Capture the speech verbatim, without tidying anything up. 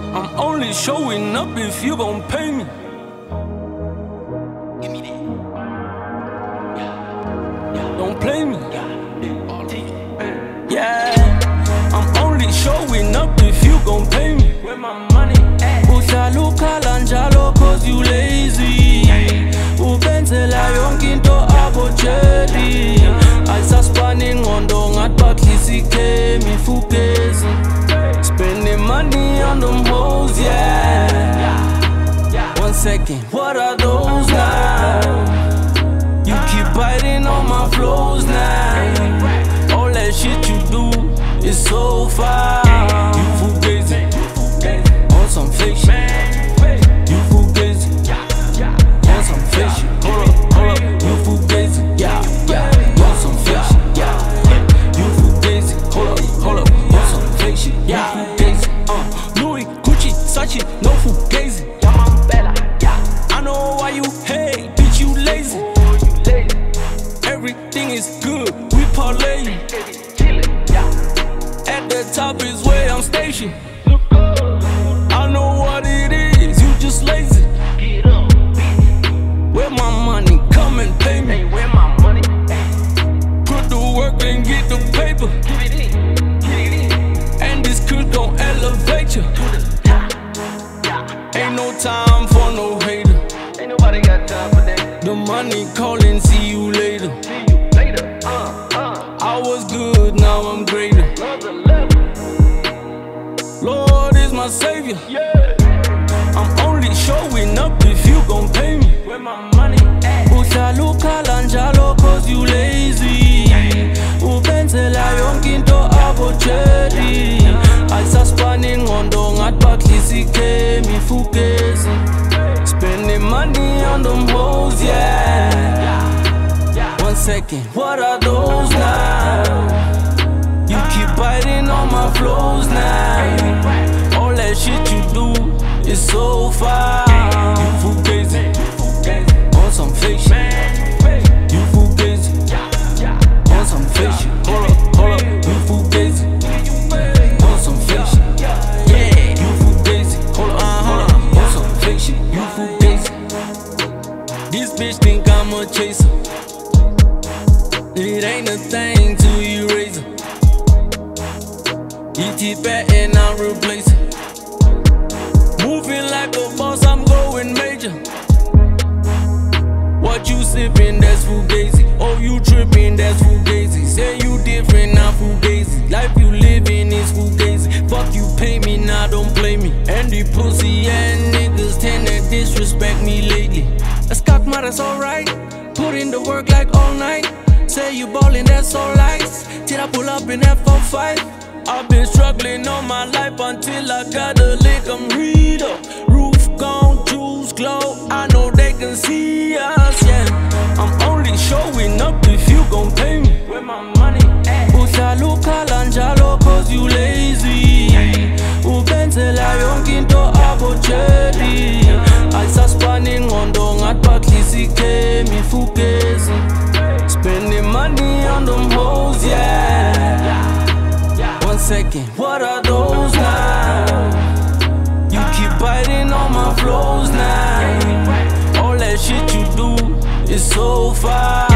I'm only showing up if you gon' pay me. Give me that. Yeah. Yeah. Don't play me. Yeah. Yeah, I'm only showing up if you gon' pay me. Where my money at? Uhlala njalo cause you lazy. Ubenzela yonke into abotsheli. Ayisasipani ingqondo ngathi bakhisa ikhemi fukezi. Spending money on them hoes, yeah. One second, what are those now? You keep biting on my flows now. All that shit you do is so far. You fugazi, on some fake shit. You fugazi, on some fake shit. Hold up, hold up, you fugazi, yeah, yeah, on some fake shit, yeah. You fugazi, hold up, hold up, on some fake shit, yeah. Fugazi, uh, Louis, Gucci, Sachi, no fugazi. I know why you hate, bitch, you lazy. Everything is good, we parlay. At the top is where I'm stationed. I know what it is, you just lazy. Where my money, come and pay me. Put the work and get the paper. And this could gon' elevate you. Ain't no time for no hater. Ain't nobody got time for that. The money calling, see you later. See you later. Uh, uh. I was good, now I'm greater. Another level. Lord is my savior. Yeah. I'm only showing up if you gon' pay me. Where my money at? Uhlala njalo cause you lazy. Ubenzela yonke into abotsheli. Ayisasipani ingqondo ngathi bakhisa ikhemi fukezi. Spending money on them hoes, yeah. One second, what are those now? You keep biting on my flows now. All that shit you do is so far. You fugazi, on some fake shit. You fugazi, on some fake shit. Hold up, hold up, you fugazi, on some fake shit. Yeah, you fugazi, hold up, hold up, on some fake shit. You fugazi. This bitch think I'm a chaser. It ain't a thing till you raise her. E T back and I replace it. Moving like a boss, I'm going major. What you sippin', that's fugazi. Oh, you trippin', that's fugazi. Say you different, not fugazi. Life you livin' is fugazi. Fuck you, pay me, now don't play me. And the pussy and niggas tend to disrespect me lately. That's cockma, that's alright. Put in the work like all night. Say you ballin', that's all lights. Till I pull up in F four five. I've been struggling all my life until I got a lick, I'm reader. Roof gone, juice glow, I know they can see us, yeah. I'm only showing up if you gon' pay me. Where my money at? Uhlala njalo cause you lazy. Ubenzela yonke into abotsheli. Ayisasipani ingqondo ngathi bakhisa ikhemi fukezi. Spending money on them hoes, yeah. One second, what are those now? You keep biting on my flows now. All that shit you do is so far.